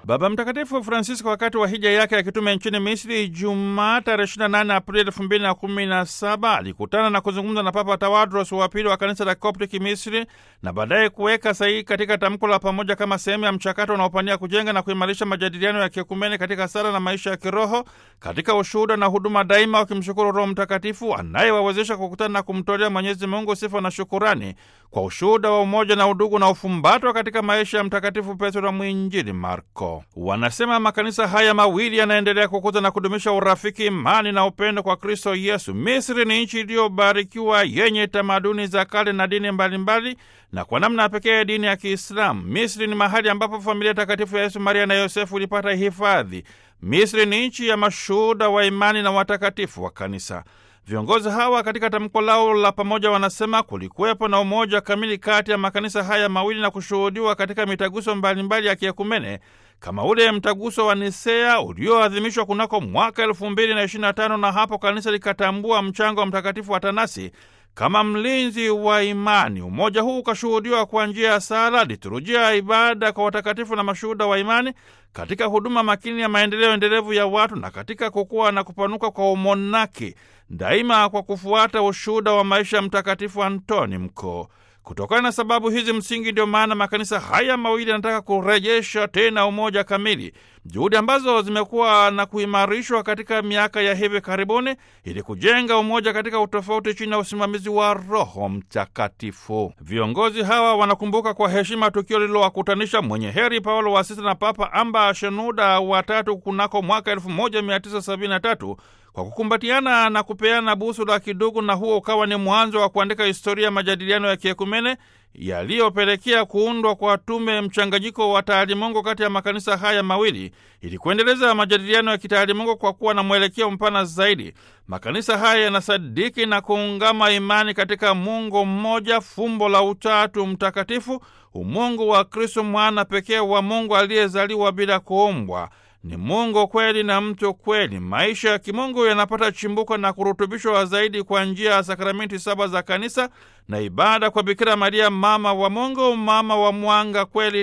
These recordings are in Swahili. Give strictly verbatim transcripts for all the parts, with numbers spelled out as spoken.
Baba Mtakatifu Francisco wakati wa hija yake ya kitume nchini Misri Ijumaa tarehe ishirini na nane Aprili elfu mbili na kumi na saba alikutana na kuzungumza na Papa Tawadros wa pili wa kanisa la Koptiki Misri na baadaye kuweka sahihi katika tamko la pamoja kama sehemu ya mchakato unaopania kujenga na kuimarisha majadiliano ya kiekumene katika sala na maisha ya kiroho katika ushuhuda na huduma daima, wakimshukuru Roho Mtakatifu anayewawezesha kukutana na kumtolea Mwenyezi Mungu sifa na shukurani kwa ushuhuda wa umoja na udugu na ufumbatwa katika maisha ya Mtakatifu Petro mwinjili Marko. Wanasema makanisa haya mawili yanaendelea kukuza na kudumisha urafiki, imani na upendo kwa Kristo Yesu. Misri ni nchi iliyobarikiwa yenye tamaduni za kale na dini mbalimbali, na kwa namna pekee dini ya Kiislamu. Misri ni mahali ambapo familia takatifu ya Yesu, Maria na Yosefu ilipata hifadhi. Misri ni nchi ya mashuhuda wa imani na watakatifu wa kanisa. Viongozi hawa katika tamko lao la pamoja wanasema kulikuwepo na umoja kamili kati ya makanisa haya mawili na kushuhudiwa katika mitaguso mbalimbali ya kiekumene kama ule mtaguso wa Nisea ulioadhimishwa kunako mwaka elfu mbili na ishirini na tano, na hapo kanisa likatambua mchango wa Mtakatifu Atanasi kama mlinzi wa imani. Umoja huu ukashuhudiwa kwa njia ya sala, liturujia ya ibada kwa watakatifu na mashuhuda wa imani, katika huduma makini ya maendeleo endelevu ya watu na katika kukua na kupanuka kwa umonaki, daima kwa kufuata ushuhuda wa maisha ya Mtakatifu Antoni Mkuu. Kutokana na sababu hizi msingi, ndio maana makanisa haya mawili yanataka kurejesha tena umoja kamili, juhudi ambazo zimekuwa na kuimarishwa katika miaka ya hivi karibuni ili kujenga umoja katika utofauti chini ya usimamizi wa Roho Mtakatifu. Viongozi hawa wanakumbuka kwa heshima tukio lililowakutanisha mwenye heri Paulo wa Sita na Papa Amba Shenouda wa tatu kunako mwaka elfu moja mia tisa sabini na tatu kwa kukumbatiana na kupeana busu la kidugu, na huo ukawa ni mwanzo wa kuandika historia ya majadiliano ya kiekumene yaliyopelekea kuundwa kwa tume mchanganyiko wa taalimungu kati ya makanisa haya mawili ili kuendeleza majadiliano ya kitaalimungu kwa kuwa na mwelekeo mpana zaidi. Makanisa haya yanasadiki na kuungama imani katika Mungu mmoja, fumbo la Utatu Mtakatifu, umungu wa Kristo mwana pekee wa Mungu aliyezaliwa bila kuumbwa. Ni Mungu kweli na mtu kweli. Maisha ya kimungu yanapata chimbuko na kurutubishwa zaidi kwa njia ya sakramenti saba za kanisa na ibada kwa Bikira Maria, mama wa Mungu, mama wa mwanga kweli,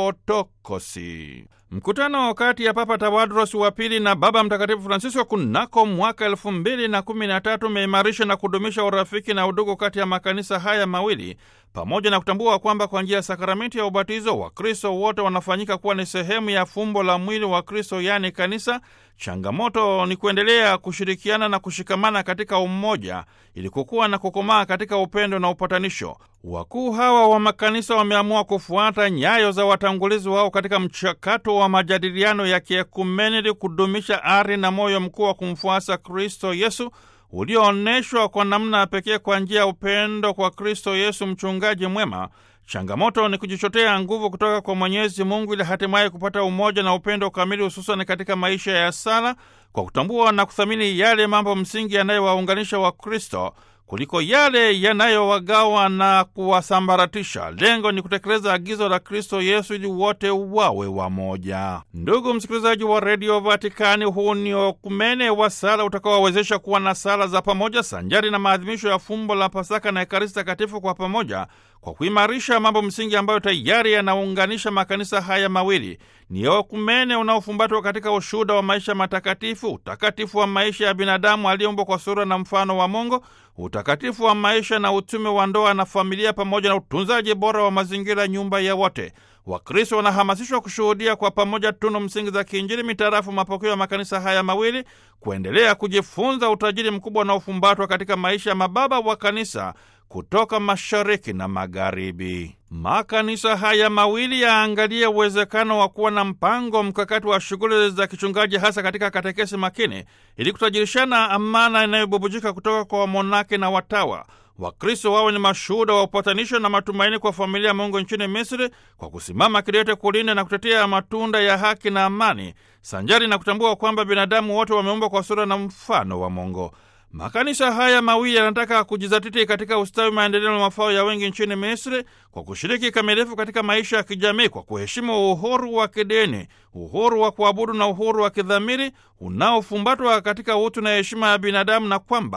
Theotokosi. Mkutano kati ya Papa Tawadros wa pili na Baba Mtakatifu Francisco kunako mwaka elfu mbili na kumi na tatu umeimarisha na kudumisha urafiki na udugu kati ya makanisa haya mawili, pamoja na kutambua kwamba kwa njia ya sakramenti ya ubatizo Wakristo wote wanafanyika kuwa ni sehemu ya fumbo la mwili wa Kristo, yani kanisa. Changamoto ni kuendelea kushirikiana na kushikamana katika umoja ili kukua na kukomaa katika upendo na upatanisho. Wakuu hawa wa makanisa wameamua kufuata nyayo za watangulizi wao katika mchakato wa majadiliano ya kiekumene ili kudumisha ari na moyo mkuu wa kumfuasa Kristo Yesu ulioonyeshwa kwa namna pekee kwa njia ya upendo kwa Kristo Yesu mchungaji mwema. Changamoto ni kujichotea nguvu kutoka kwa Mwenyezi Mungu ili hatimaye kupata umoja na upendo kamili, hususan katika maisha ya sala, kwa kutambua na kuthamini yale mambo msingi yanayowaunganisha Wakristo kuliko yale yanayowagawa na kuwasambaratisha. Lengo ni kutekeleza agizo la Kristo Yesu ili wote wawe wamoja. Ndugu msikilizaji wa Radio Vatikani, huu ni okumene wa sala utakaowawezesha kuwa na sala za pamoja sanjari na maadhimisho ya fumbo la Pasaka na Ekaristi Takatifu kwa pamoja, kwa kuimarisha mambo msingi ambayo tayari yanaunganisha makanisa haya mawili. Ni okumene unaofumbatwa katika ushuhuda wa maisha matakatifu, utakatifu wa maisha ya binadamu aliyeumbwa kwa sura na mfano wa Mungu, utakatifu wa maisha na utume wa ndoa na familia, pamoja na utunzaji bora wa mazingira, nyumba ya wote. Wakristo wanahamasishwa kushuhudia kwa pamoja tunu msingi za kiinjili mitarafu mapokeo ya makanisa haya mawili, kuendelea kujifunza utajiri mkubwa unaofumbatwa katika maisha ya mababa wa kanisa kutoka mashariki na magharibi. Makanisa haya mawili yaangalia uwezekano wa kuwa na mpango mkakati wa shughuli za kichungaji, hasa katika katekesi makini, ili kutajirishana amana inayobubujika kutoka kwa wamonaki na watawa. Wakristo wawe ni mashuhuda wa upatanisho na matumaini kwa familia ya Mungu nchini Misri, kwa kusimama kidete kulinda na kutetea matunda ya haki na amani, sanjari na kutambua kwamba binadamu wote wameumbwa kwa sura na mfano wa Mungu. Makanisa haya mawili yanataka kujizatiti katika ustawi, maendeleo na mafao ya wengi nchini Misri, kwa kushiriki kamilifu katika maisha ya kijamii, kwa kuheshimu uhuru wa kidini, uhuru wa kuabudu na uhuru wa kidhamiri unaofumbatwa katika utu na heshima ya binadamu, na kwamba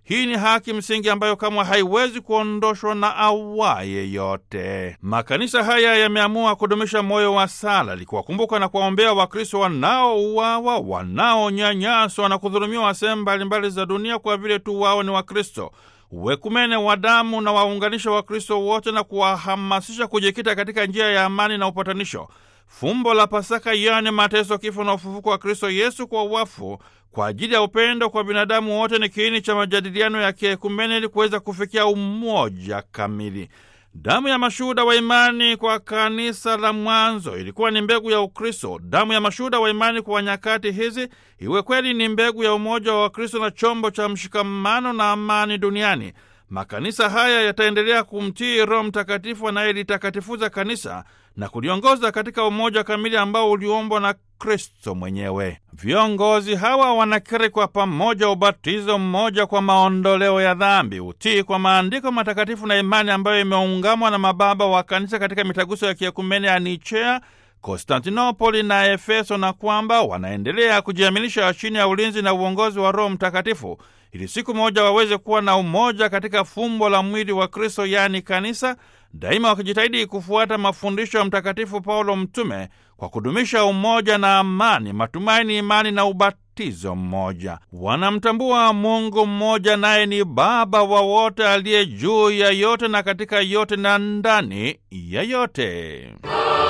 Hii ni haki msingi ambayo kamwe haiwezi kuondoshwa na awaye yote. Makanisa haya yameamua kudumisha moyo wa sala, likiwakumbuka na kuwaombea Wakristo wanaouawa, wanaonyanyaswa na kudhulumiwa sehemu mbalimbali za dunia kwa vile tu wao ni Wakristo. Uwekumene wa damu na waunganisha Wakristo wote na kuwahamasisha kujikita katika njia ya amani na upatanisho. Fumbo la Pasaka, yani mateso, kifo na ufufuko wa Kristo Yesu kwa wafu kwa ajili ya upendo kwa binadamu wote, ni kiini cha majadiliano ya kiekumene ili kuweza kufikia umoja kamili. Damu ya mashuhuda wa imani kwa kanisa la mwanzo ilikuwa ni mbegu ya Ukristo. Damu ya mashuhuda wa imani kwa nyakati hizi iwe kweli ni mbegu ya umoja wa Kristo na chombo cha mshikamano na amani duniani. Makanisa haya yataendelea kumtii Roho Mtakatifu anayelitakatifuza kanisa na kuliongoza katika umoja kamili ambao uliombwa na Kristo mwenyewe. Viongozi hawa wanakiri kwa pamoja ubatizo mmoja kwa maondoleo ya dhambi, utii kwa maandiko matakatifu na imani ambayo imeungamwa na mababa wa kanisa katika mitaguso ya kiekumene ya Nikea, Konstantinopoli na Efeso, na kwamba wanaendelea kujiamilisha chini ya ulinzi na uongozi wa Roho Mtakatifu ili siku moja waweze kuwa na umoja katika fumbo la mwili wa Kristo, yani kanisa, daima wakijitahidi kufuata mafundisho ya Mtakatifu Paulo mtume kwa kudumisha umoja na amani, matumaini, imani na ubatizo mmoja. Wanamtambua Mungu mmoja, naye ni Baba wa wote, aliye juu ya yote na katika yote na ndani ya yote.